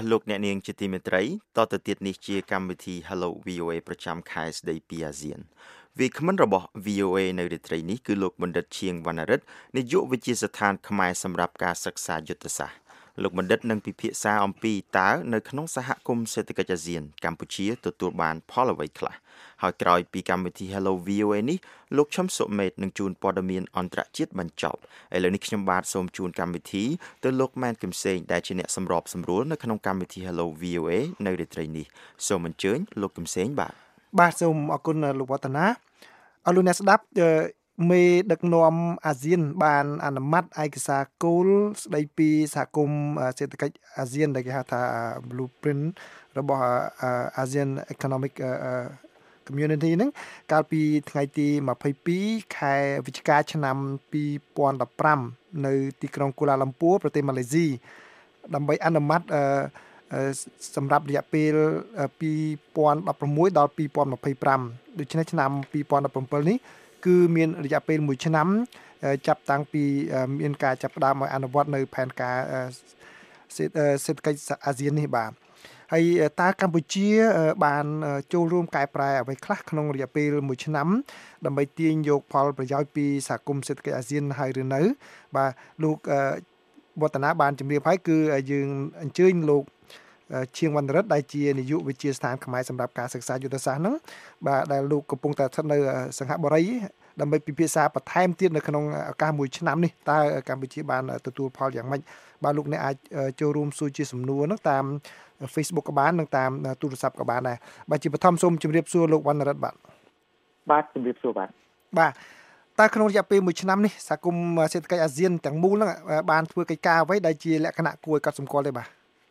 លោកអ្នកនាងជាទីមេត្រីតទៅទៀតនេះជាកម្មវិធី Hello VOA ប្រចាំខែស្ដីពីអាស៊ានវាគ្មិនរបស់ VOA នៅរាត្រីនេះគឺលោកបណ្ឌិតឈៀងវណ្ណរិទ្ធនាយកវិទ្យាស្ថានខ្មែរសម្រាប់ការសិក្សាយុទ្ធសាស្ត្រលោកបណ្ឌិតនឹងពិភាក្សាអំពីតើនៅក្នុងសហគមន៍សេដ្ឋកិច្ចអាស៊ានកម្ពុជាទទួលបានផលអ្វីខ្លះហើយក្រោយពីកម្មវិធី Hello VOA នេះលោកឈឹមសុមេតនឹងជួនព័ត៌មានអន្តរជាតិបញ្ចប់ឥឡូវនេះខ្ញុំបាទសូមជូនកម្មវិធីទៅលោកម៉ែនគឹមសេងដែលជាអ្នកសម្របសម្រួលនៅក្នុងកម្មវិធី Hello VOA នៅរាត្រីនេះសូមអញ្ជើញលោកគឹមសេងបាទសូមអរគុណលោកវឌ្ឍនាអរលោកអ្នកស្ដាប់មេដឹកនាំអាស៊ានបានអនុម័តឯកសារគោលស្ដីពីសហគមន៍សេដ្ឋកិច្ចអាស៊ានដែលគេហៅថា Blueprint របស់ ASEAN Economic Community ហ្នឹងកាលពីថ្ងៃទី22ខែវិច្ឆិកាឆ្នាំ2015នៅទីក្រុងកូឡាឡាំពួរប្រទេសម៉ាឡេស៊ីដើម្បីអនុម័តសម្រាប់រយៈពេល2016ដល់2025ដូច្នេះឆ្នាំ2017នេះគឺមានរយៈពេល1ឆ្នាំចាប់តាំងពីមានការចាប់ផ្ដើមឲ្យអនុវត្តនៅផែនការសេដ្ឋកិច្ចអាស៊ាននេះបាទហើយតើកម្ពុជាបានចូលរួមកែប្រែអ្វីខ្លះក្នុងរយៈពេល1ឆ្នាំដើម្បីទាញយកផលប្រយោជន៍ពីសហគមន៍សេដ្ឋកិច្ចអាស៊ានហើយឬនៅបាទលោកវឌ្ឍនាបានជម្រាបហើយគឺយើងអញ្ជើញលោកឈៀងវណ្ណរិទ្ធដែលជានាយកវិទ្យាស្ថានខ្មែរសម្រាប់ការសិក្សាយុទ្ធសាស្ត្រហ្នឹងបាទដែលលោកកំពុងតែស្ថិតនៅសង្ហបុរីដើម្បីពិភាក្សាបន្ថែមទៀតនៅក្នុងឱកាស1ឆ្នាំនេះតើកម្ពុជាបានទទួលផលយ៉ាងម៉េចបាទលោកអ្នកអាចចូលរួមសួរជាសំណួរហ្នឹងតាម Facebook ក៏បាននិងតាមទូរស័ព្ទក៏បានដែរបាទជាបឋមសូមជម្រាបសួរលោកវណ្ណរិទ្ធបាទជម្រាបសួរបាទតើក្នុងរយៈពេល1ឆ្នាំនេះសហគមន៍សេដ្ឋកិច្ចអាស៊ានទាំងមូលហ្នឹងបានធ្វើកិច្ចការអ្វីដែលជាលក្ខណៈគួរឲ្យកត់សម្គាល់ទេបាទ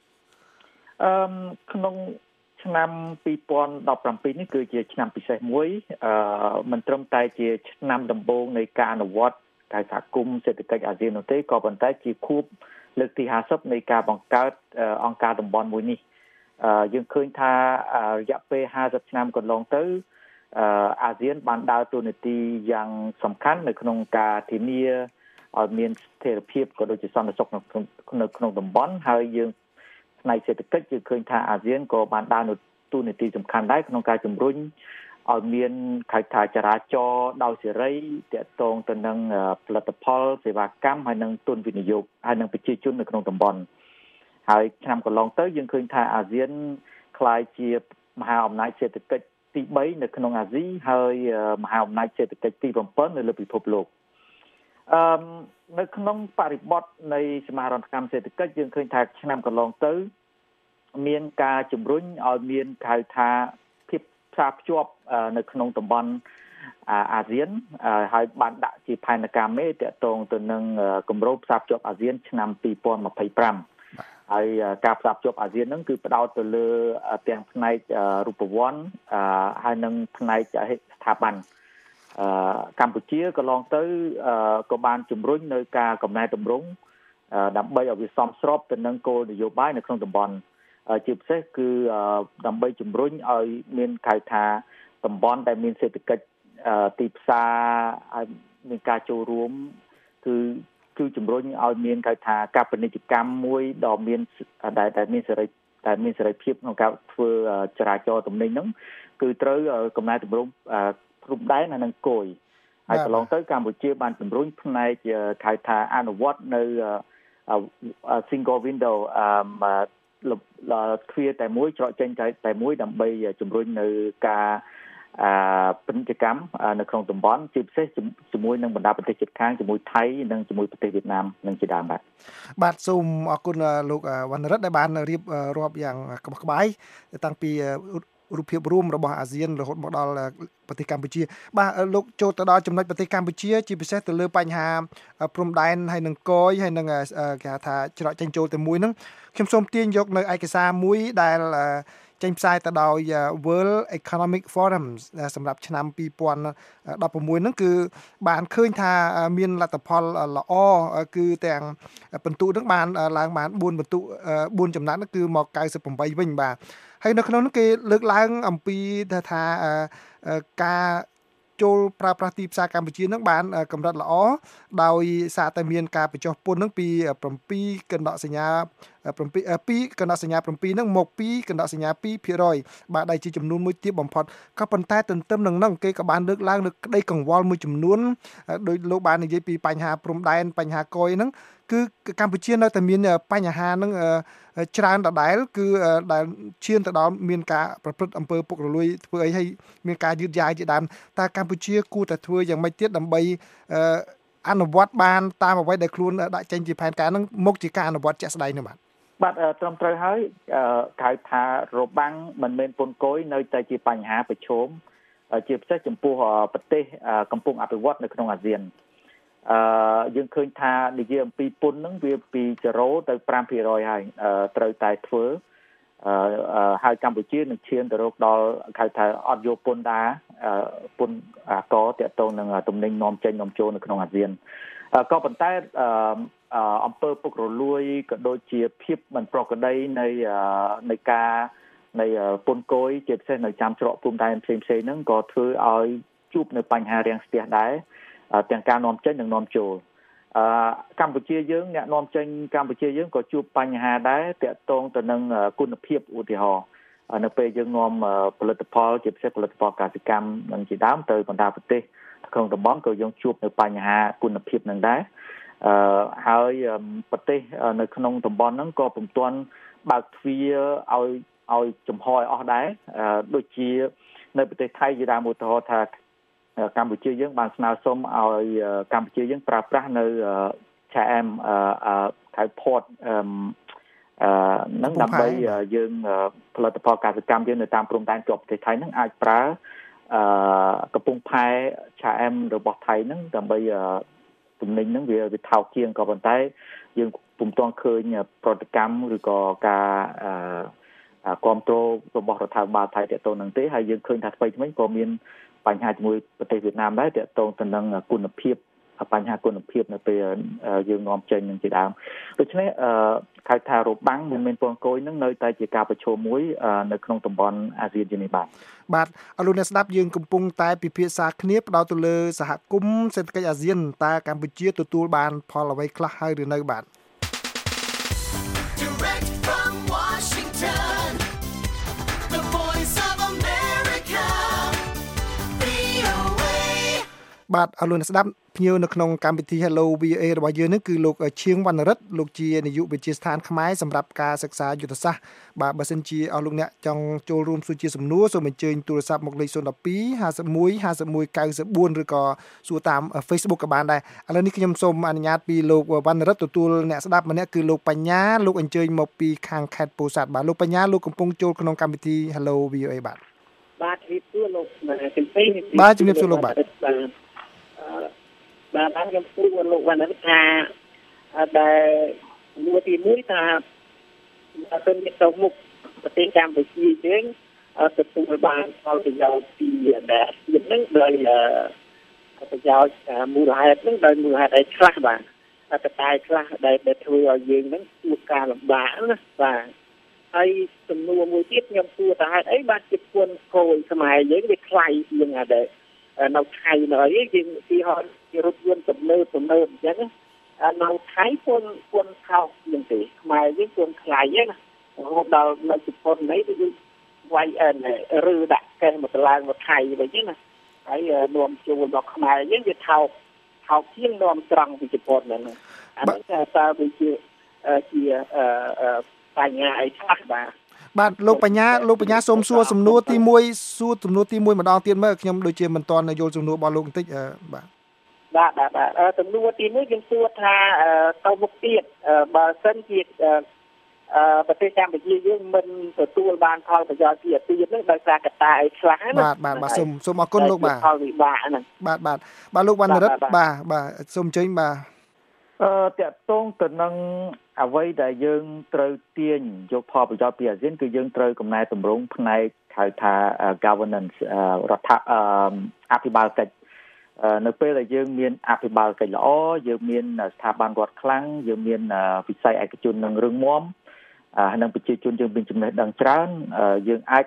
ក្នុងឆ្នាំ2017នេះគឺជាឆ្នាំពិសេសមួយមិនត្រឹមតែជាឆ្នាំដំបូងនៃការអនុវត្តការសហគមន៍សេដ្ឋកិច្ចអាស៊ាននោះទេក៏ប៉ុន្តែជាខួបលើកទី50នៃការបង្កើតអង្គការតំបន់មួយនេះយើងឃើញថារយៈពេល50ឆ្នាំកន្លងទៅអាស៊ានបានដើរតួនាទីយ៉ាងសំខាន់នៅក្នុងការធានាឲ្យមានស្ថិរភាពក៏ដូចជាសន្តិសុខនៅក្នុងតំបន់ហើយយើងផ្នែកសេដ្ឋកិច្ចយើងឃើញថាអាស៊ានក៏បានដើរតួនាទីសំខាន់ដែរក្នុងការជំរុញឲ្យមានខែថាចរាចរណ៍ដោយសេរីទាក់ទងទៅនឹងផលិតផលសេវាកម្មហើយនិងទុនវិនិយោគហើយនិងប្រជាជននៅក្នុងតំបន់ហើយឆ្នាំកន្លងទៅយើងឃើញថាអាស៊ានក្លាយជាមហាអំណាចសេដ្ឋកិច្ចទី3នៅក្នុងអាស៊ីហើយមហាអំណាចសេដ្ឋកិច្ចទី7នៅលើពិភពលោកនៅក្នុងបរិបទនៃសមាហរណកម្មសេដ្ឋកិច្ចយើងឃើញថាឆ្នាំកន្លងទៅមានការជំរុញឲ្យមានហៅថាភាពផ្សារភ្ជាប់នៅក្នុងតំបន់អាស៊ានហើយបានដាក់ជាផែនការមេទាក់ទងទៅនឹងគម្រោងផ្សារភ្ជាប់អាស៊ានឆ្នាំ2025ហើយការផ្សារភ្ជាប់អាស៊ានហ្នឹងគឺផ្ដោតទៅលើទាំងផ្នែករូបវន្តហើយនិងផ្នែកស្ថាប័នកម្ពុជាកន្លងទៅក៏បានជំរុញនៅការកំណែតម្រង់ដើម្បីឲ្យវាសមស្របទៅនឹងគោលនយោបាយនៅក្នុងតំបន់ជាពិសេសគឺដើម្បីជំរុញឲ្យមានហៅថាតំបន់ដែលមានសេដ្ឋកិច្ចទីផ្សារហើយមានការចូលរួមគឺជំរុញឲ្យមានហៅថាការពាណិជ្ជកម្មមួយដ៏មានដែលមានសេរីភាពក្នុងការធ្វើចរាចរណ៍ទំនិញហ្នឹងគឺត្រូវកំណែតម្រង់ព្រំដែនហើយនឹងគយហើយកន្លងទៅកម្ពុជាបានជំរុញផ្នែកហៅថាអនុវត្តនៅ single window ទ្វារតែមួយច្រកចេញតែមួយដើម្បីជំរុញនៅការពាណិជ្ជកម្មនៅក្នុងតំបន់ជាពិសេសជាមួយនឹងបណ្ដាប្រទេសជិតខាងជាមួយថៃនិងជាមួយប្រទេសវៀតណាមនិងជាដើមបាទសូមអរគុណលោកវណ្ណរិទ្ធដែលបានរៀបរាប់យ៉ាងក្បោះក្បាយតាំងពីរូបភាពរួមរបស់អាស៊ានរហូតមកដល់ប្រទេសកម្ពុជាបាទលោកចូលទៅដល់ចំណុចប្រទេសកម្ពុជាជាពិសេសទៅលើបញ្ហាព្រំដែនហើយនឹងគយហើយនឹងគេហៅថាច្រកចេញចូលតែមួយហ្នឹងខ្ញុំសូមទាញយកនៅឯកសារមួយដែលចេញផ្សាយទៅដោយ World Economic Forum សម្រាប់ឆ្នាំ2016ហ្នឹងគឺបានឃើញថាមានលទ្ធផលល្អគឺទាំងពិន្ទុហ្នឹងបានឡើងបាន4ពិន្ទុ4ចំណាត់គឺមក98វិញបាទហើយនៅក្នុងនោះគេលើកឡើងអំពីថាការចូលប្រើប្រាស់ទីផ្សារកម្ពុជានឹងបានកម្រិតល្អដោយសារតែមានការបញ្ចុះពន្ធនឹងពី7កណ្ដកសញ្ញា2កណ្ដកសញ្ញា7នឹងមក2កណ្ដកសញ្ញា 2% បាទដែលជាចំនួនមួយទាបបំផុតក៏ប៉ុន្តែទន្ទឹមនឹងហ្នឹងគេក៏បានលើកឡើងនៅក្តីកង្វល់មួយចំនួនដោយលោកបាននិយាយពីបញ្ហាព្រំដែនបញ្ហាកយហ្នឹងគឺកម្ពុជានៅតែមានបញ្ហាហ្នឹងច្រើនដដែលគឺដែលឈានទៅដល់មានការប្រព្រឹត្តអំពើពុករលួយធ្វើអីហើយមានការយឺតយ៉ាវជាដើមតើកម្ពុជាគួរតែធ្វើយ៉ាងម៉េចទៀតដើម្បីអនុវត្តបានតាមអ្វីដែលខ្លួនដាក់ចេញជាផែនការហ្នឹងមកជាការអនុវត្តជាក់ស្ដែងនោះបាទត្រឹមត្រូវហើយហៅថារបាំងមិនមែនពន្ធគយនៅតែជាបញ្ហាប្រឈមជាពិសេសចំពោះប្រទេសកំពុងអភិវឌ្ឍនៅក្នុងអាស៊ានយើងឃើញថានិយាយអំពីពន្ធហ្នឹងវាពី0ទៅ 5% ហើយត្រូវតែធ្វើហើយកម្ពុជានឹងឈានទៅរកដល់ហៅថាអត់យកពន្ធដែរពន្ធកតទៅនឹងទំនិញនាំចេញនាំចូលនៅក្នុងអាស៊ានក៏ប៉ុន្តែអំពើពុករលួយក៏ដូចជាភាពមិនប្រក្រតីនៃការនៃពន្ធគយជាពិសេសនៅចាំច្រកព្រំដែនផ្សេងៗហ្នឹងក៏ធ្វើឲ្យជួបនៅបញ្ហារាំងស្ទះដែរទាំងការនាំចេញនិងនាំចូលកម្ពុជាយើងអ្នកនាំចេញកម្ពុជាយើងក៏ជួបបញ្ហាដែរទាក់ទងទៅនឹងគុណភាពឧទាហរណ៍នៅពេលយើងនាំផលិតផលជាពិសេសផលិតផលកសិកម្មនិងជាដើមទៅបណ្ដាប្រទេសក្នុងតំបន់ក៏យើងជួបនៅបញ្ហាគុណភាពនឹងដែរហើយប្រទេសនៅក្នុងតំបន់ហ្នឹងក៏ពុំទាន់បើកទ្វារឲ្យចំហឲ្យអស់ដែរដូចជានៅប្រទេសថៃជាដើមឧទាហរណ៍ថាកម្ពុជាយើងបានស្នើសុំឲ្យកម្ពុជាយើងប្រើប្រាស់នៅឆាអែមខៅផតនឹងដើម្បីយើងផលិតផលកសិកម្មយើងនៅតាមព្រំដែនជាប់ប្រទេសថៃនឹងអាចប្រើកំពង់ផែឆាអែមរបស់ថៃនឹងដើម្បីទំនិញហ្នឹងវាថោកជាងក៏ប៉ុន្តែយើងពុំទាន់ឃើញប្រតិកម្មឬក៏ការគ្រប់គ្រងរបស់រដ្ឋាភិបាលថៃទាក់ទងនឹងទេហើយយើងឃើញថាថ្មីៗក៏មានបញ្ហាជាមួយប្រទេសវៀតណាមដែរទាក់ទងទៅនឹងគុណភាពបញ្ហាគុណភាពនៅពេលយើងនាំចេញនឹងជាដើមដូច្នេះខៅថារបាំងមិនមែនពន្ធគយនឹងនៅតែជាការប្រឈមមួយនៅក្នុងតំបន់អាស៊ានជានេះបាទអរលោកអ្នកស្ដាប់យើងកំពុងតែពិភាក្សាគ្នាផ្ដោតទៅលើសហគមន៍សេដ្ឋកិច្ចអាស៊ានតើកម្ពុជាទទួលបានផលអ្វីខ្លះហើយឬនៅបាទបាទអរលោកអ្នកស្ដាប់ភ្ញៀវនៅក្នុងកម្មវិធី Hello VOA របស់យើងនេះគឺលោកឈៀងវណ្ណរិទ្ធលោកជានាយកវិទ្យាស្ថានខ្មែរសម្រាប់ការសិក្សាយុទ្ធសាស្ត្របាទបើសិនជាអស់លោកអ្នកចង់ចូលរួមសួរជាសំណួរសូមអញ្ជើញទូរស័ព្ទមកលេខ012 51 51 94ឬក៏សួរតាម Facebook ក៏បានដែរឥឡូវនេះខ្ញុំសូមអនុញ្ញាតពីលោកវណ្ណរិទ្ធទទួលអ្នកស្ដាប់ម្នាក់គឺលោកបញ្ញាលោកអញ្ជើញមកពីខាងខេត្តពោធិ៍សាត់បាទលោកបញ្ញាលោកកំពុងចូលក្នុងកម្មវិធី Hello VOA បាទជំរាបសួរលោកជំរាបសួរលោកបាទបាទខ្ញុំសួរលោកវណ្ណរិទ្ធថាដែលមួយទី1ថាអត់មានទៅមុខប្រទេសកម្ពុជាយើងទទួលបានផលប្រយោជន៍ពីដែលទៀតហ្នឹងដោយប្រយោជន៍មូលហេតុហ្នឹងដោយមូលហេតុអីខ្លះបាទតែខ្លះដែលធ្វើឲ្យយើងហ្នឹងជួបការលំបាកណាបាទហើយសំណួរមួយទៀតខ្ញុំសួរថាហេតុអីបានជាពន្ធគយខ្មែរយើងវាថ្លៃជាងដែរនៅថៃនៅអីយើងទីហោរថយន្តទំនើបអញ្ចឹងនៅថៃពន្ធថោកជាងទេខ្មែរយើងពន្ធថ្លៃណារហូតដល់នៅជប៉ុននេះគឺវាយឬដាក់កេះមកឡើងមកថៃវិញណាហើយនាំចូលដល់ខ្មែរយើងវាថោកជាងនាំត្រង់ពីជប៉ុនហ្នឹងអានេះតើវាជាបញ្ហាអីខ្លះបាទលោកបញ្ញាសូមសួរសំណួរទី1ម្ដងទៀតមើលខ្ញុំដូចជាមិនទាន់យល់សំណួររបស់លោកបន្តិចបាទសំណួរទី1ខ្ញុំសួរថាទៅមុខទៀតបើសិនជាប្រទេសកម្ពុជាយើងមិនទទួលបានផលប្រយោជន៍ពីអាស៊ានហ្នឹងដោយសារកត្តាអីខ្លះណាបាទសូមអរគុណលោកបាទផលវិបាកហ្នឹងបាទលោកវណ្ណរិទ្ធបាទសូមអញ្ជើញបាទតកតងទៅនឹងអ្វីដែលយើងត្រូវទាញយកផលប្រយោជន៍ពីអាស៊ានគឺយើងត្រូវកំណែតម្រង់ផ្នែកហៅថា governance រដ្ឋអភិបាលកិច្ចនៅពេលដែលយើងមានអភិបាលកិច្ចល្អយើងមានស្ថាប័នរដ្ឋខ្លាំងយើងមានវិស័យឯកជននឹងរឹងមាំហើយនឹងប្រជាជនយើងមានចំណេះដឹងច្រើនយើងអាច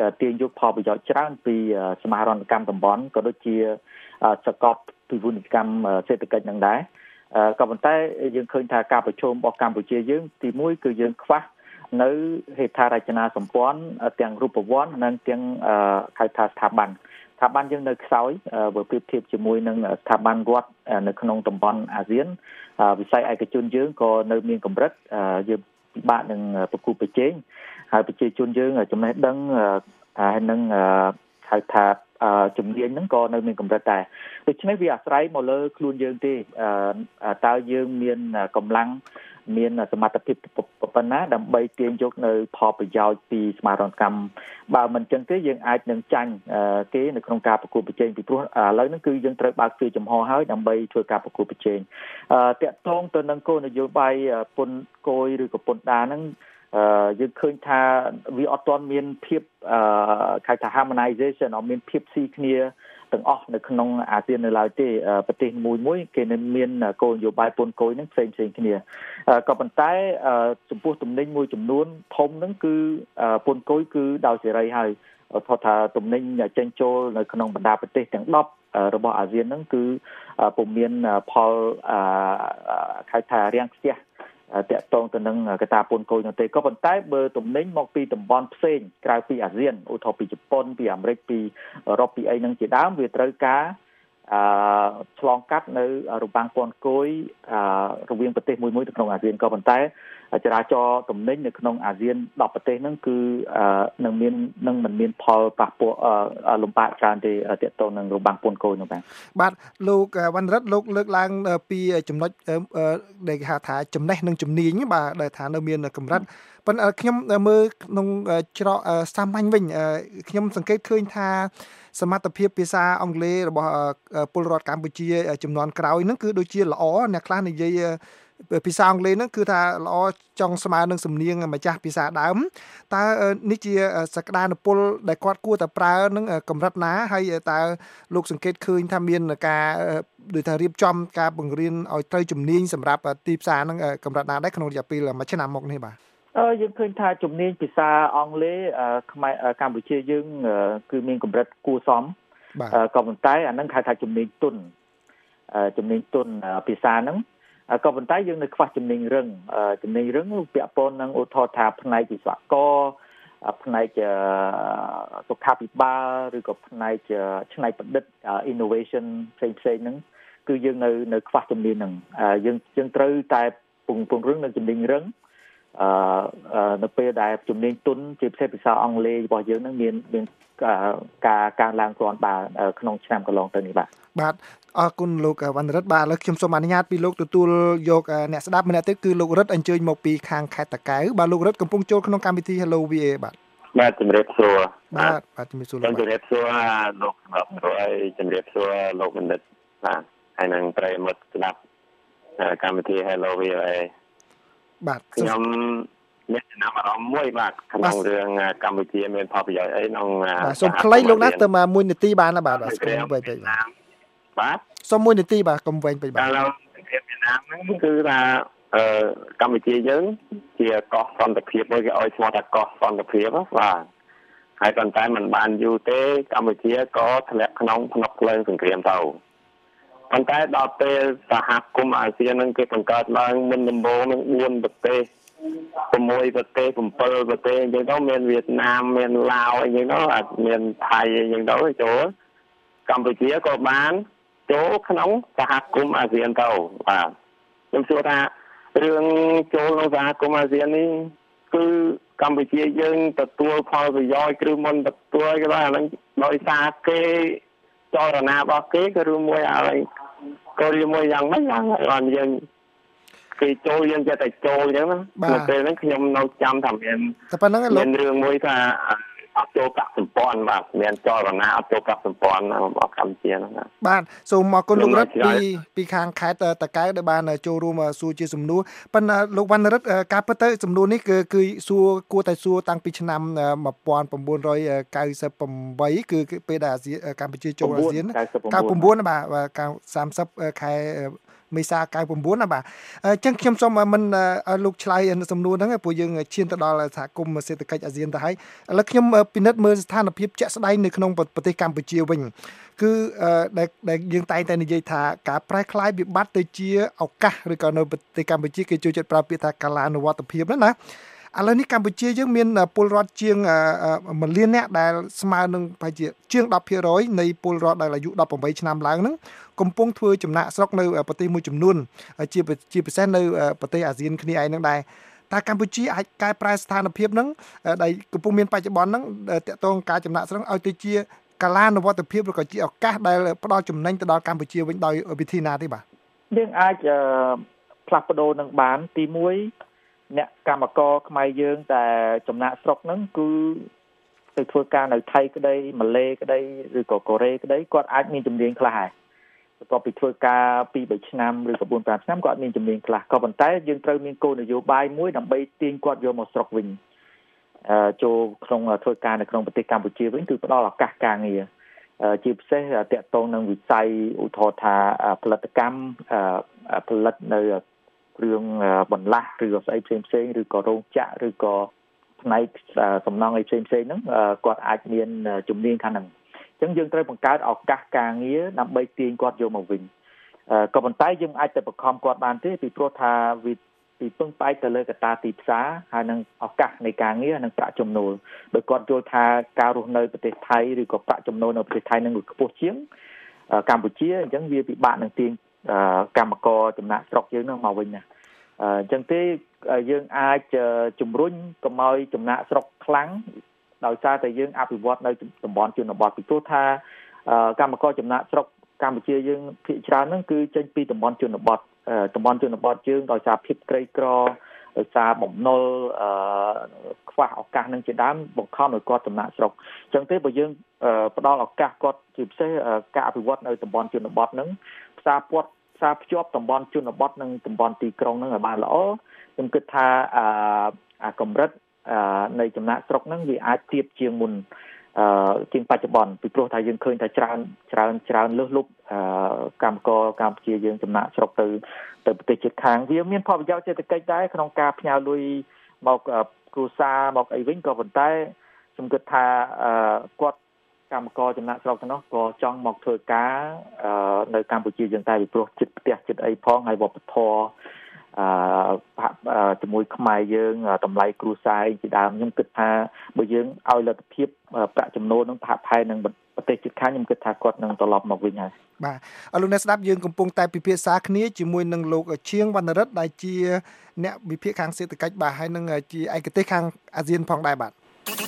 ទាញយកផលប្រយោជន៍ច្រើនពីសមាហរណកម្មតំបន់ក៏ដូចជាសកលពិភពកម្មសេដ្ឋកិច្ចនឹងដែរក៏ប៉ុន្តែយើងឃើញថាការប្រជុំរបស់កម្ពុជាយើងទី1គឺយើងខ្វះនៅហេដ្ឋារចនាសម្ព័ន្ធទាំងរូបវន្តនិងទាំងហៅថាស្ថាប័នយើងនៅខ្សោយបើប្រៀបធៀបជាមួយនឹងស្ថាប័នរដ្ឋនៅក្នុងតំបន់អាស៊ានវិស័យឯកជនយើងក៏នៅមានកម្រិតយើងពិបាកនឹងប្រគល់ប្រជែងហើយប្រជាជនយើងចំណេះដឹងហើយនឹងហៅថាជំនាញហ្នឹងក៏នៅមានកម្រិតដែរដូច្នេះវាអាស្រ័យមកលើខ្លួនយើងទេតើយើងមានកម្លាំងមានសមត្ថភាពប៉ុណ្ណាដើម្បីទាញយកនៅផលប្រយោជន៍ពីសមាហរណកម្មបើមិនចឹងទេយើងអាចនឹងចាញ់គេនៅក្នុងការប្រកួតប្រជែងពីព្រោះឥឡូវហ្នឹងគឺយើងត្រូវបើកទ្វារចំហហើយដើម្បីធ្វើការប្រកួតប្រជែងតាក់ទងទៅនឹងគោលនយោបាយពន្ធគយឬក៏ពន្ធដារហ្នឹងយើងឃើញថាវាអត់ទាន់មានភាពគេថា harmonization អត់មានភាពស៊ីគ្នាទាំងអស់នៅក្នុងអាស៊ាននៅឡើយទេប្រទេសមួយគេនឹងមានគោលនយោបាយពន្ធគយនឹងផ្សេងគ្នាក៏ប៉ុន្តែចំពោះទំនិញមួយចំនួនធំហ្នឹងគឺពន្ធគយគឺដោយសេរីហើយព្រោះថាទំនិញចេញចូលនៅក្នុងបណ្ដាប្រទេសទាំង10របស់អាស៊ានហ្នឹងគឺពុំមានផលគេថារាំងខ្ទះតាក់ទងទៅនឹងកត្តាពន្ធគយនោះទេក៏ប៉ុន្តែបើទំនិញមកពីតំបន់ផ្សេងក្រៅពីអាស៊ានឧទាហរណ៍ពីជប៉ុនពីអាមេរិកពីអឺរ៉ុបពីអីហ្នឹងជាដើមវាត្រូវការឆ្លងកាត់នៅរបាំងពន្ធគយរវាងប្រទេសមួយទៅក្នុងអាស៊ានក៏ប៉ុន្តែចរាចរណ៍ទំនិញនៅក្នុងអាស៊ាន10ប្រទេសហ្នឹងគឺនឹងមិនមានផលប៉ះពាល់លំបាកច្រើនទេទាក់ទងនឹងរបាំងពន្ធគយនោះបាទលោកវណ្ណរិទ្ធលោកលើកឡើងពីចំណុចដែលគេហៅថាចំណេះនិងជំនាញបាទដែលថានៅមានកម្រិតប៉ុន្តែខ្ញុំមើលក្នុងច្រកសាមញ្ញវិញខ្ញុំសង្កេតឃើញថាសមត្ថភាពភាសាអង់គ្លេសរបស់ពលរដ្ឋកម្ពុជាចំនួនក្រោយហ្នឹងគឺដូចជាល្អអ្នកខ្លះនិយាយភាសាអង់គ្លេសហ្នឹងគឺថាល្អចង់ស្មើនឹងសំនៀងម្ចាស់ភាសាដើមតើនេះជាសក្តានុពលដែលគាត់គួរតែប្រើនឹងកម្រិតណាហើយតើលោកសង្កេតឃើញថាមានការដូចថារៀបចំការបង្រៀនឲ្យត្រូវជំនាញសម្រាប់ទីផ្សារហ្នឹងកម្រិតណាដែរក្នុងរយៈពេល1ឆ្នាំមកនេះបាទយើងឃើញថាជំនាញភាសាអង់គ្លេសខ្មែរកម្ពុជាយើងគឺមានកម្រិតគួរសមក៏ប៉ុន្តែអានឹងហៅថាជំនាញទុនភាសាហ្នឹងក៏ប៉ុន្តែយើងនៅខ្វះជំនាញរឹងពាក់ព័ន្ធនឹងឧទាហរណ៍ថាផ្នែកវិស្វករផ្នែកសុខាភិបាលឬក៏ផ្នែកច្នៃប្រឌិត innovation ផ្សេងហ្នឹងគឺយើងនៅខ្វះជំនាញហ្នឹងយើងត្រូវតែពង្រឹងនៅជំនាញរឹងនៅពេលដែលជំនាញទុនជាពិសេសភាសាអង់គ្លេសរបស់យើងនឹងមានការកើនឡើងគ្រាន់បើក្នុងឆ្នាំកន្លងទៅនេះបាទអរគុណលោកវណ្ណរិទ្ធបាទឥឡូវខ្ញុំសូមអនុញ្ញាតពីលោកទទួលយកអ្នកស្ដាប់ម្នាក់ទៀតគឺលោករិទ្ធអញ្ជើញមកពីខាងខេត្តតាកែវបាទលោករិទ្ធកំពុងចូលក្នុងកម្មវិធី Hello VA បាទជំរាបសួរបាទជំរាបសួរលោកជំរាបសួរលោកហើយជំរាបសួរលោកបណ្ឌិតបាទហើយនឹងប្រិយមិត្តស្ដាប់កម្មវិធី Hello VA បាទខ្ញុំមានចំណាប់អារម្មណ៍មួយបាទក្នុងរឿងកម្ពុជាមានផលប្រយោជន៍អីក្នុងបាទសូមខ្លីលោកណាស់ទៅ1នាទីបានណាបាទសូមវែងពេកបាទសូម1នាទីបាទកុំវែងពេកបាទឥឡូវវៀតណាមហ្នឹងគឺថាកម្ពុជាយើងជាកោះសន្តិភាពមួយគេឲ្យឈ្មោះថាកោះសន្តិភាពបាទហើយប៉ុន្តែมันបានយូរទេកម្ពុជាក៏ធ្លាក់ក្នុងភ្នក់ភ្លើងសង្គ្រាមទៅប៉ុន្តែដល់ពេលសហគមន៍អាស៊ាននឹងគេបង្កើតឡើងមិនដំបូងនឹង4ប្រទេស6ប្រទេស7ប្រទេសអញ្ចឹងទៅមានវៀតណាមមានឡាវអីចឹងទៅអាចមានថៃអីចឹងទៅចូលកម្ពុជាក៏បានចូលក្នុងសហគមន៍អាស៊ានទៅបាទខ្ញុំសួរថារឿងចូលក្នុងសហគមន៍អាស៊ាននេះគឺកម្ពុជាយើងទទួលផលប្រយោជន៍ឬមិនទទួលគេថាអានឹងដោយសារគេចរណារបស់គេក៏ឬមួយឲ្យក៏ឬមួយយ៉ាងម៉េចបានយើងគេចូលយើងចេះតែចូលអញ្ចឹងណានៅពេលហ្នឹងខ្ញុំនៅចាំថាមានតែប៉ុណ្្នឹងមានរឿងមួយថាអត់ចូលកសិសម្ព័ន្ធបាទមានចរណាអត់ចូលកសិសម្ព័ន្ធរបស់កម្ពុជាហ្នឹងបាទសូមអរគុណលោករិទ្ធពីខាងខេត្តតាកែវដែលបានចូលរួមសួរជាសំណួរប៉ុន្តែលោកវណ្ណរិទ្ធការពិតទៅសំណួរនេះគឺសួរគួរតែសួរតាំងពីឆ្នាំ1998គឺពេលដែលកម្ពុជាចូលអាស៊ាន99បាទ30ខែមេសា99ណាបាទអញ្ចឹងខ្ញុំសូមមិនលោកឆ្លើយសំណួរហ្នឹងព្រោះយើងឈានទៅដល់សហគមន៍សេដ្ឋកិច្ចអាស៊ានទៅហើយឥឡូវខ្ញុំពិនិត្យមើលស្ថានភាពជាក់ស្ដែងនៅក្នុងប្រទេសកម្ពុជាវិញគឺដែលយើងតែងតែនិយាយថាការប្រែក្លាយវិបត្តិទៅជាឱកាសឬក៏នៅប្រទេសកម្ពុជាគេចូលចិត្តប្រើពាក្យថាកាលានុវត្តភាពណាឥឡូវនេះកម្ពុជាយើងមានពលរដ្ឋជាង1លាននាក់ដែលស្មើនឹងប្រហែលជាជាង 10% នៃពលរដ្ឋដែលអាយុ18ឆ្នាំឡើងហ្នឹងកំពុងធ្វើចំណាក់ស្រុកនៅប្រទេសមួយចំនួនជាពិសេសនៅប្រទេសអាស៊ានគ្នាឯងហ្នឹងដែរតែកម្ពុជាអាចកែប្រែស្ថានភាពហ្នឹងដែលកំពុងមានបច្ចុប្បន្នហ្នឹងតាក់ទងការចំណាក់ស្រុកឲ្យទៅជាកាលានុវត្តភាពឬក៏ជាឱកាសដែលផ្ដល់ចំណេញទៅដល់កម្ពុជាវិញដោយវិធីណាទេបាទយើងអាចផ្លាស់ប្ដូរនឹងបានទី1អ្នកកម្មករខ្មែរយើងតែចំណាក់ស្រុកហ្នឹងគឺទៅធ្វើការនៅថៃក្តីម៉ាឡេក្តីឬក៏កូរ៉េក្តីគាត់អាចមានជំនាញខ្លះហើយបន្ទាប់ពីធ្វើការ 2-3 ឆ្នាំឬក៏ 4-5 ឆ្នាំគាត់មានជំនាញខ្លះក៏ប៉ុន្តែយើងត្រូវមានគោលនយោបាយមួយដើម្បីទាញគាត់យកមកស្រុកវិញចូលក្នុងធ្វើការនៅក្នុងប្រទេសកម្ពុជាវិញគឺផ្ដល់ឱកាសការងារជាពិសេសតាក់ទងនឹងវិស័យឧទាហរណ៍ថាផលិតកម្មផលិតនៅគ្រឿងបន្លាស់ឬក៏ស្អីផ្សេងៗឬក៏រោងចក្រឬក៏ផ្នែកសំណង់អីផ្សេងៗហ្នឹងគាត់អាចមានជំនាញខាងហ្នឹងអញ្ចឹងយើងត្រូវបង្កើតឱកាសការងារដើម្បីទាញគាត់យកមកវិញក៏ប៉ុន្តែយើងអាចទៅបង្ខំគាត់បានទេពីព្រោះថាពីពឹងផ្អែកទៅលើកត្តាទីផ្សារហើយនឹងឱកាសនៃការងារនិងប្រាក់ចំណូលដោយគាត់យល់ថាការរស់នៅប្រទេសថៃឬក៏ប្រាក់ចំណូលនៅប្រទេសថៃនឹងខ្ពស់ជាងកម្ពុជាអញ្ចឹងវាពិបាកនឹងទាញកម្មករចំណាក់ស្រុកយើងនឹងមកវិញណាអញ្ចឹងទេយើងអាចជំរុញកុំឲ្យចំណាក់ស្រុកខ្លាំងដោយសារតែយើងអភិវឌ្ឍនៅតំបន់ជនបទពីព្រោះថាកម្មករចំណាក់ស្រុកកម្ពុជាយើងភាគច្រើនហ្នឹងគឺចេញពីតំបន់ជនបទយើងដោយសារភាពក្រីក្រដោយសារបំណុលខ្វះឱកាសនឹងជាដើមបង្ខំឲ្យគាត់ចំណាក់ស្រុកអញ្ចឹងទេបើយើងផ្ដល់ឱកាសគាត់ជាពិសេសការអភិវឌ្ឍនៅតំបន់ជនបទហ្នឹងផ្សារភ្ជាប់តំបន់ជនបទនិងតំបន់ទីក្រុងហ្នឹងឲ្យបានល្អខ្ញុំគិតថាកម្រិតនៃចំណាក់ស្រុកហ្នឹងវាអាចទៀបជាងមុនជាងបច្ចុប្បន្នពីព្រោះថាយើងឃើញថាច្រើនលើសលប់កម្មករកម្ពុជាយើងចំណាក់ស្រុកទៅប្រទេសជិតខាងវាមានផលប្រយោជន៍សេដ្ឋកិច្ចដែរក្នុងការផ្ញើលុយមកគ្រួសារមកអីវិញក៏ប៉ុន្តែខ្ញុំគិតថាគាត់កម្មករចំណាក់ស្រុកទៅនោះក៏ចង់មកធ្វើការនៅកម្ពុជាយើងតែពីព្រោះជិតផ្ទះជិតអីផងហើយវប្បធម៌ជាមួយខ្មែរយើងតម្លៃគ្រួសារជាដើមខ្ញុំគិតថាបើយើងឲ្យលទ្ធភាពប្រាក់ចំណូលនឹងប្រហែលនឹងប្រទេសជិតខាងខ្ញុំគិតថាគាត់នឹងត្រឡប់មកវិញហើយបាទអរលោកអ្នកស្ដាប់យើងកំពុងតែពិភាក្សាគ្នាជាមួយនឹងលោកឈៀងវណ្ណរិទ្ធដែលជាអ្នកវិភាគខាងសេដ្ឋកិច្ចបាទហើយនឹងជាឯកទេសខាងអាស៊ានផងដែរបាទ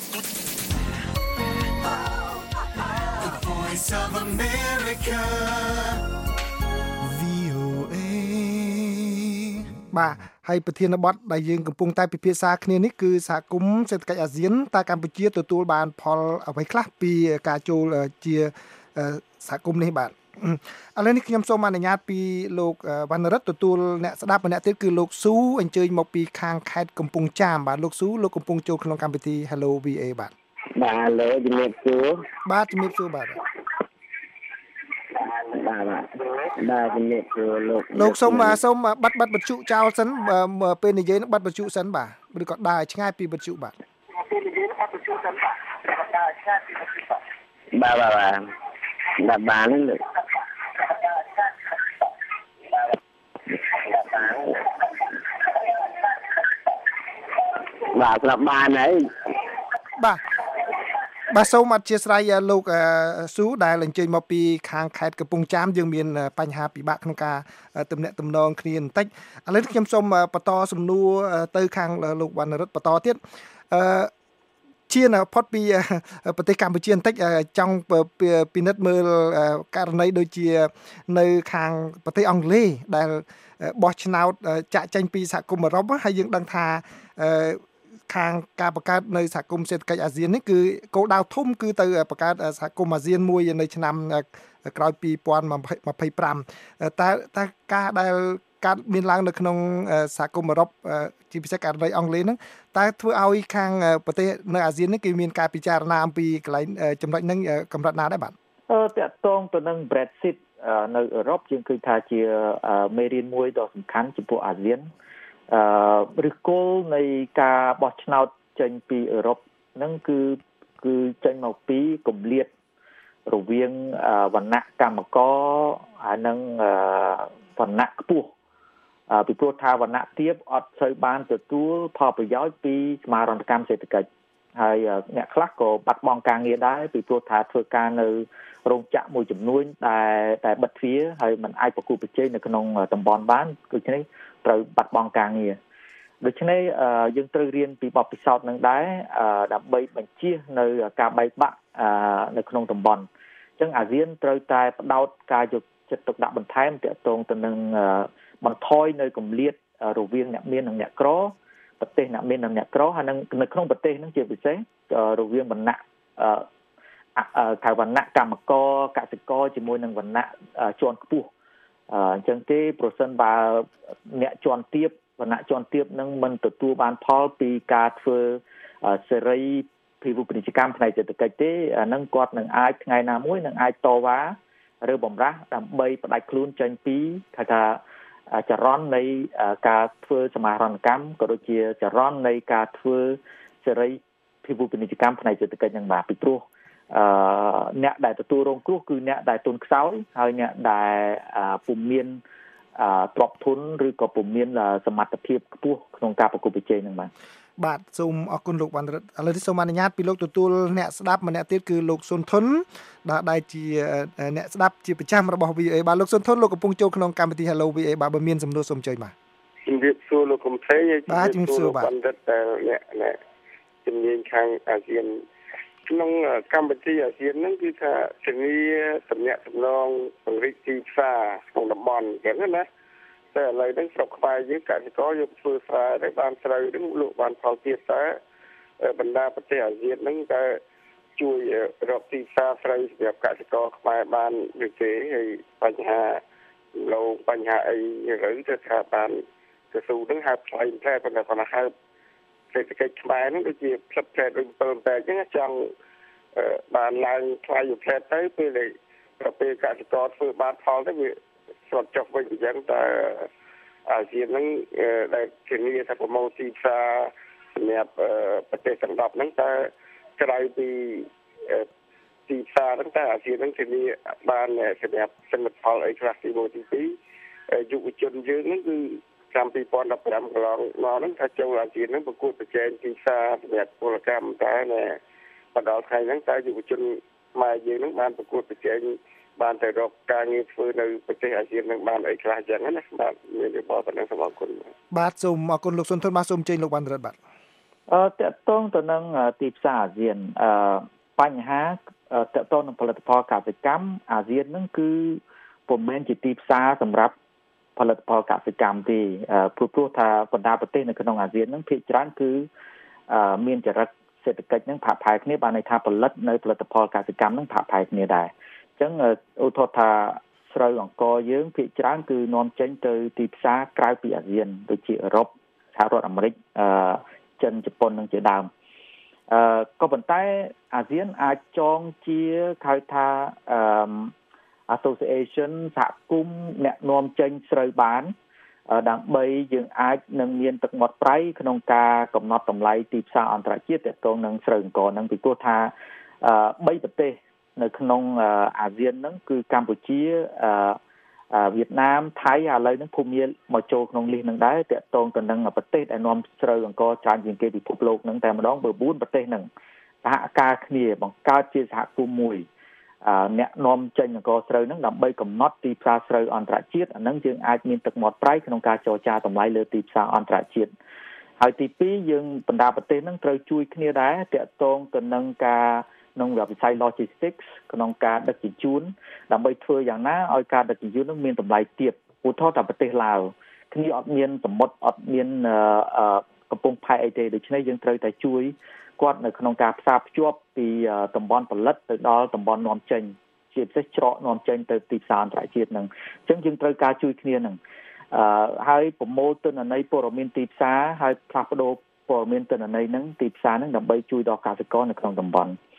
បាទហើយប្រធានបទដែលយើងកំពុងតែពិភាក្សាគ្នានេះគឺសហគមន៍សេដ្ឋកិច្ចអាស៊ានតើកម្ពុជាទទួលបានផលអ្វីខ្លះពីការចូលជាសហគមន៍នេះបាទឥឡូវនេះខ្ញុំសូមអនុញ្ញាតពីលោកវណ្ណរិទ្ធទទួលអ្នកស្ដាប់ម្នាក់ទៀតគឺលោកស៊ូអញ្ជើញមកពីខាងខេត្តកំពង់ចាមបាទលោកស៊ូលោកកំពុងចូលក្នុងកម្មវិធី Hello VA បាទបាទលើជំរាបសួរបាទជំរាបសួរបាទបាទជំរាបសួរលោកសូមបិទបទចោលសិនពេលនិយាយនឹងបិទបទសិនបាទឬក៏ដើរឆ្ងាយពីបទបាទបានលើបាទស្រាប់បានហើយបាទសូមអធិស្ឋានលោកស៊ូដែលអញ្ជើញមកពីខាងខេត្តកំពង់ចាមយើងមានបញ្ហាពិបាកក្នុងការទំនាក់ទំនងគ្នាបន្តិចឥឡូវខ្ញុំសូមបន្តសំណួរទៅខាងលោកវណ្ណរិទ្ធបន្តទៀតឈានផុតពីប្រទេសកម្ពុជាបន្តិចចង់ពិនិត្យមើលករណីដូចជានៅខាងប្រទេសអង់គ្លេសដែលបោះឆ្នោតចាក់ចេញពីសហគមន៍អឺរ៉ុបហើយយើងដឹងថាខាងការបង្កើតនៅសហគមន៍សេដ្ឋកិច្ចអាស៊ាននេះគឺគោលដៅធំគឺទៅបង្កើតសហគមន៍អាស៊ានមួយនៅឆ្នាំក្រោយ2025តែការដែលកើតមានឡើងនៅក្នុងសហគមន៍អឺរ៉ុបជាពិសេសករណីអង់គ្លេសហ្នឹងតែធ្វើឲ្យខាងប្រទេសនៅអាស៊ាននេះគេមានការពិចារណាអំពីកន្លែងចំណុចហ្នឹងកម្រិតណាដែរបាទតាក់ទងទៅនឹង Brexit នៅអឺរ៉ុបយើងឃើញថាជាមេរៀនមួយដ៏សំខាន់ចំពោះអាស៊ានឬគល់នៃការបោះឆ្នោតចេញពីអឺរ៉ុបហ្នឹងគឺចេញមកពីគម្លាតរវាងវណ្ណៈកម្មករហើយនិងវណ្ណៈខ្ពស់ពីព្រោះថាវណ្ណៈទាបអត់សូវបានទទួលផលប្រយោជន៍ពីសមាហរណកម្មសេដ្ឋកិច្ចហើយអ្នកខ្លះក៏បាត់បង់ការងារដែរពីព្រោះថាធ្វើការនៅរោងចក្រមួយចំនួនតែបិទទ្វារហើយมันអាចប្រគល់ប្រជែងនៅក្នុងតំបន់បានដូច្នេះត្រូវបាត់បង់ការងារដូច្នេះយើងត្រូវរៀនពីបទពិសោធន៍នឹងដែរដើម្បីបញ្ជៀសនៅការបែកបាក់នៅក្នុងតំបន់អញ្ចឹងអាស៊ានត្រូវតែផ្ដោតការយកចិត្តទុកដាក់បន្ថែមទាក់ទងទៅនឹងបន្ថយនៅគម្លាតរវាងអ្នកមាននិងអ្នកក្រប្រទេសអ្នកមាននិងអ្នកក្រហើយនៅក្នុងប្រទេសហ្នឹងជាពិសេសរវាងវណ្ណៈកៅវណ្ណៈកម្មករកសិករជាមួយនឹងវណ្ណៈជាន់ខ្ពស់អញ្ចឹងទេប្រសិនបើអ្នកជាន់ទាបវណ្ណៈជាន់ទាបនឹងមិនទទួលបានផលពីការធ្វើសេរីភាវូបនីយកម្មផ្នែកសេដ្ឋកិច្ចទេអានឹងគាត់នឹងអាចថ្ងៃណាមួយនឹងអាចតវ៉ាឬបំរាស់ដើម្បីផ្ដាច់ខ្លួនចេញពីថាចរន្តនៃការធ្វើសមាហរណកម្មក៏ដូចជាចរន្តនៃការធ្វើសេរីភាវូបនីយកម្មផ្នែកសេដ្ឋកិច្ចនឹងបាទពីព្រោះអ្នកដែលទទួលរងគ្រោះគឺអ្នកដែលទុនខ្សោយហើយអ្នកដែលពុំមានទ្រព្យធនឬក៏ពុំមានសមត្ថភាពខ្ពស់ក្នុងការប្រគល់ប្រជែងនឹងបាទសូមអរគុណលោកវណ្ណរិទ្ធឥឡូវនេះសូមអនុញ្ញាតពីលោកទទួលអ្នកស្ដាប់ម្នាក់ទៀតគឺលោកសុនធុនដែលជាអ្នកស្ដាប់ជាប្រចាំរបស់ VOA បាទលោកសុនធុនលោកកំពុងចូលក្នុងកម្មវិធី Hello VOA បាទបើមានសំណួរសូមអញ្ជើញបាទជំរាបសួរលោកកំភៃបាទជំរាបសួរបាទបណ្ឌិតអ្នកជំនាញខាងអាស៊ានក្នុងកម្មវិធីអាស៊ានហ្នឹងគឺថាធានាតំណែងតំណងពង្រីកទីផ្សារក្នុងតំបន់អញ្ចឹងណាតែឥឡូវហ្នឹងស្រុកខ្មែរយើងកសិករយកធ្វើស្រែដែលបានស្រូវហ្នឹងលក់បានផលទៀតតែបណ្ដាប្រទេសអាស៊ានហ្នឹងតែជួយរកទីផ្សារស្រូវសម្រាប់កសិករខ្មែរបានឬទេហើយបញ្ហាលោបញ្ហាអីឬទៅថាបានទៅស៊ូហ្នឹងហើយផ្លែផ្លែប៉ុន្តែគាត់ហៅសេដ្ឋកិច្ចខ្មែរហ្នឹងដូចជាផ្លិតផ្លែដូច7តែអញ្ចឹងចង់បានឡើងថ្លៃផ្លែទៅពេលកសិករធ្វើបានផលទៅវាស្រុតចុះវិញអញ្ចឹងតែអាស៊ានហ្នឹងដែលធានាថាប្រមូលទីផ្សារសម្រាប់ប្រទេសទាំង10ហ្នឹងតែក្រៅពីទីផ្សារហ្នឹងតែអាស៊ានហ្នឹងធានាបានសម្រាប់សមិទ្ធផលអីខ្លះទី1ទី2យុវជនយើងហ្នឹងគឺឆ្នាំ2015កន្លងមកហ្នឹងថាចូលអាស៊ានហ្នឹងប្រកួតប្រជែងទីផ្សារសម្រាប់ពលកម្មតែបដល់ថ្ងៃហ្នឹងតែយុវជនខ្មែរយើងហ្នឹងបានប្រកួតប្រជែងបានទៅរកការងារធ្វើនៅប្រទេសអាស៊ាននឹងបានអីខ្លះចឹងណាបាទមានរបបប៉ុណ្ណឹងសូមអរគុណបាទសូមអរគុណលោកសុនធុនបាទសូមជើញលោកវណ្ណរិទ្ធបាទតកតងទៅនឹងទីផ្សារអាស៊ានបញ្ហាតកតងនឹងផលិតផលកសិកម្មអាស៊ានហ្នឹងគឺពុំមែនជាទីផ្សារសម្រាប់ផលិតផលកសិកម្មទេព្រោះថាបណ្ដាប្រទេសនៅក្នុងអាស៊ានហ្នឹងភាគច្រើនគឺមានចរិតសេដ្ឋកិច្ចហ្នឹងផាកផែគ្នាបានន័យថាផលិតនៅផលិតផលកសិកម្មហ្នឹងផាកផែគ្នាដែរអញ្ចឹងឧទាហរណ៍ថាស្រូវអង្ករយើងភាគច្រើនគឺនាំចេញទៅទីផ្សារក្រៅពីអាស៊ានដូចជាអឺរ៉ុបសហរដ្ឋអាមេរិកចិនជប៉ុននិងជាដើមក៏ប៉ុន្តែអាស៊ានអាចចងជាហៅថាassociation សហគមន៍អ្នកនាំចេញស្រូវបានដើម្បីយើងអាចនឹងមានទឹកមាត់ប្រៃក្នុងការកំណត់តម្លៃទីផ្សារអន្តរជាតិទាក់ទងនឹងស្រូវអង្ករហ្នឹងពីព្រោះថា3ប្រទេសនៅក្នុងអាស៊ានហ្នឹងគឺកម្ពុជាវៀតណាមថៃឥឡូវហ្នឹងភូមាមកចូលក្នុងលិស្តហ្នឹងដែរតាក់ទងទៅនឹងប្រទេសដែលនាំស្រូវអង្ករច្រើនជាងគេពិភពលោកហ្នឹងតែម្ដងបើ4ប្រទេសហ្នឹងសហការគ្នាបង្កើតជាសហគមន៍មួយអ្នកនាំចេញអង្ករស្រូវហ្នឹងដើម្បីកំណត់ទីផ្សារស្រូវអន្តរជាតិអាហ្នឹងយើងអាចមានទឹកមាត់ប្រៃក្នុងការចរចាតម្លៃលើទីផ្សារអន្តរជាតិហើយទី2យើងបណ្ដាប្រទេសហ្នឹងត្រូវជួយគ្នាដែរតាក់ទងទៅនឹងការក្នុងវិស័យ logistics ក្នុងការដឹកជញ្ជូនដើម្បីធ្វើយ៉ាងណាឲ្យការដឹកជញ្ជូននោះមានតម្លៃទាបឧទាហរណ៍ថាប្រទេសឡាវគ្នាអត់មានសមុទ្រអត់មានកំពង់ផែអីទេដូច្នេះយើងត្រូវតែជួយគាត់នៅក្នុងការផ្សារភ្ជាប់ពីតំបន់ផលិតទៅដល់តំបន់នាំចេញជាពិសេសច្រកនាំចេញទៅទីផ្សារអន្តរជាតិហ្នឹងអញ្ចឹងយើងត្រូវការជួយគ្នាហ្នឹងហើយប្រមូលទិន្នន័យព័ត៌មានទីផ្សារហើយផ្លាស់ប្ដូរព័ត៌មានទិន្នន័យហ្នឹងទីផ្សារហ្នឹងដើម្បីជួយដល់កសិករនៅក្នុងតំបន់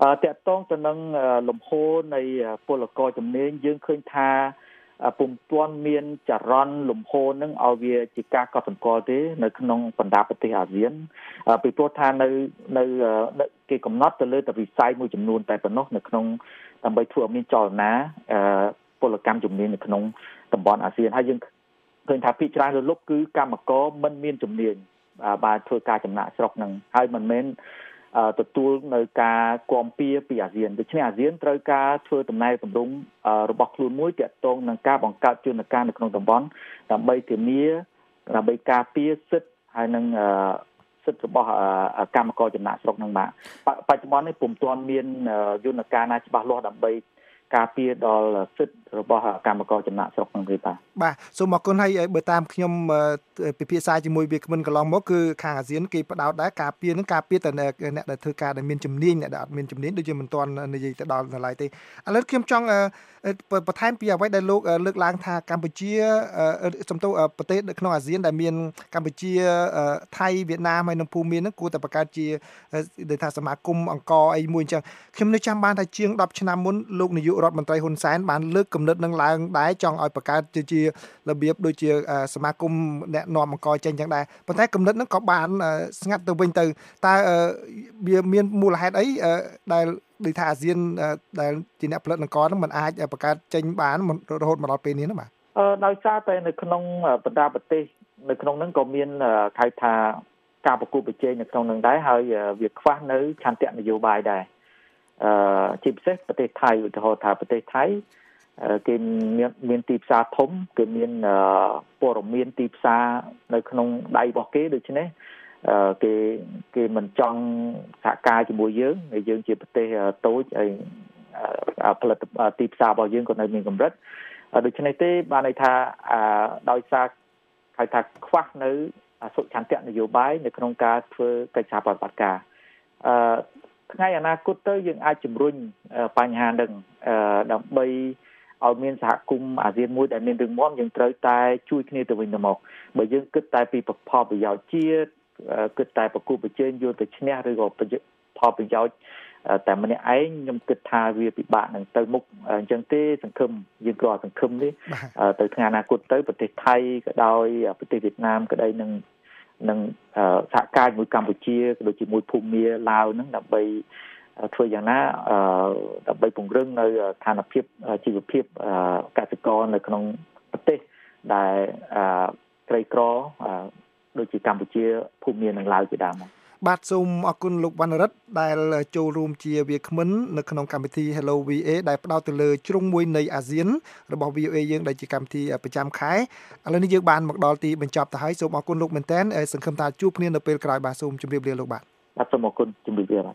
តកតងទៅនឹងលំហូរនៃពលករជំនាញយើងឃើញថាពុំទាន់មានចរន្តលំហូរនឹងឲ្យវាជាការកត់សម្គាល់ទេនៅក្នុងបណ្ដាប្រទេសអាស៊ានពីព្រោះថានៅគេកំណត់ទៅលើតែវិស័យមួយចំនួនតែប៉ុណ្ណោះនៅក្នុងដើម្បីធ្វើឲ្យមានចលនាពលកម្មជំនាញនៅក្នុងតំបន់អាស៊ានហើយយើងឃើញថាភាគច្រើនលើលុបគឺកម្មករមិនមានជំនាញបាទធ្វើការចំណាក់ស្រុកនឹងហើយមិនមែនទទួលនៅការគាំពៀពីអាស៊ានដូច្នេះអាស៊ានត្រូវការធ្វើដំណើរទម្រង់របស់ខ្លួនមួយទាក់ទងនឹងការបង្កើតយន្តការនៅក្នុងតំបន់ដើម្បីធានាដើម្បីការពារសិទ្ធិហើយនឹងសិទ្ធិរបស់កម្មករចំណាក់ស្រុកនឹងបាទបច្ចុប្បន្ននេះពុំទាន់មានយន្តការណាច្បាស់លាស់ដើម្បីការពារដល់សិទ្ធិរបស់កម្មករចំណាក់ស្រុកនឹងទេបាទសូមអរគុណហើយបើតាមខ្ញុំពិភាក្សាជាមួយវាគ្មិនកន្លងមកគឺខាងអាស៊ានគេផ្ដោតដែរការពារនឹងការពារតែអ្នកដែលធ្វើការដែលមានជំនាញអ្នកដែលអត់មានជំនាញដូចជាមិនទាន់និយាយទៅដល់ឡើយទេឥឡូវខ្ញុំចង់បន្ថែមពីអ្វីដែលលោកលើកឡើងថាកម្ពុជាសំទោប្រទេសនៅក្នុងអាស៊ានដែលមានកម្ពុជាថៃវៀតណាមហើយនិងភូមានឹងគួរតែបង្កើតជាដូចថាសមាគមអង្គអីមួយអញ្ចឹងខ្ញុំនៅចាំបានថាជាង10ឆ្នាំមុនលោកនាយករដ្ឋមន្ត្រីហ៊ុនសែនបានលើកគំនិតនឹងឡើងដែរចង់ឲ្យបង្កើតជារបៀបដូចជាសមាគមអ្នកនាំអង្គចេញចឹងដែរប៉ុន្តែគំនិតហ្នឹងក៏បានស្ងាត់ទៅវិញទៅតើវាមានមូលហេតុអីដែលដូចថាអាស៊ានដែលជាអ្នកផលិតអង្គហ្នឹងมันអាចបង្កើតចេញបានរហូតមកដល់ពេលនេះណាបាទដោយសារតែនៅក្នុងបណ្ដាប្រទេសនៅក្នុងហ្នឹងក៏មានហៅថាការប្រគល់ប្រជែងនៅក្នុងហ្នឹងដែរហើយវាខ្វះនៅឆន្ទៈនយោបាយដែរជាពិសេសប្រទេសថៃឧទាហរណ៍ថាប្រទេសថៃគេមានទីផ្សារធំគេមានព័ត៌មានទីផ្សារនៅក្នុងដៃរបស់គេដូច្នេះគេមិនចង់សហការជាមួយយើងជាប្រទេសតូចហើយផលិតទីផ្សាររបស់យើងក៏នៅមានកម្រិតដូច្នេះទេបានន័យថាដោយសារហៅថាខ្វះនៅសុឆន្ទៈនយោបាយនៅក្នុងការធ្វើកិច្ចសហប្រតិបត្តិការថ្ងៃអនាគតទៅយើងអាចជំរុញបញ្ហានឹងដើម្បីឲ្យមានសហគមន៍អាស៊ានមួយដែលមានរឹងមាំយើងត្រូវតែជួយគ្នាទៅវិញទៅមកបើយើងគិតតែពីផលប្រយោជន៍ជាតិគិតតែប្រគល់ប្រជែងយកទៅឈ្នះឬក៏ផលប្រយោជន៍តែម្នាក់ឯងខ្ញុំគិតថាវាពិបាកនឹងទៅមុខអញ្ចឹងទេសង្ឃឹមយើងក៏សង្ឃឹមនេះទៅថ្ងៃអនាគតទៅប្រទេសថៃក៏ដោយប្រទេសវៀតណាមក៏ដោយនឹងសហការជាមួយកម្ពុជាក៏ដូចជាមួយភូមាឡាវហ្នឹងដើម្បីធ្វើយ៉ាងណាដើម្បីពង្រឹងនៅស្ថានភាពជីវភាពកសិករនៅក្នុងប្រទេសដែលក្រីក្រដូចជាកម្ពុជាភូមានិងឡាវជាដើមបាទសូមអរគុណលោកវណ្ណរិទ្ធដែលចូលរួមជាវាគ្មិននៅក្នុងកម្មវិធី Hello VA ដែលផ្ដោតទៅលើជ្រុងមួយនៃអាស៊ានរបស់ VA យើងដែលជាកម្មវិធីប្រចាំខែឥឡូវនេះយើងបានមកដល់ទីបញ្ចប់ទៅហើយសូមអរគុណលោកមែនតើសង្ឃឹមថាជួបគ្នានៅពេលក្រោយបាទសូមជម្រាបលាលោកបាទសូមអរគុណជម្រាបលា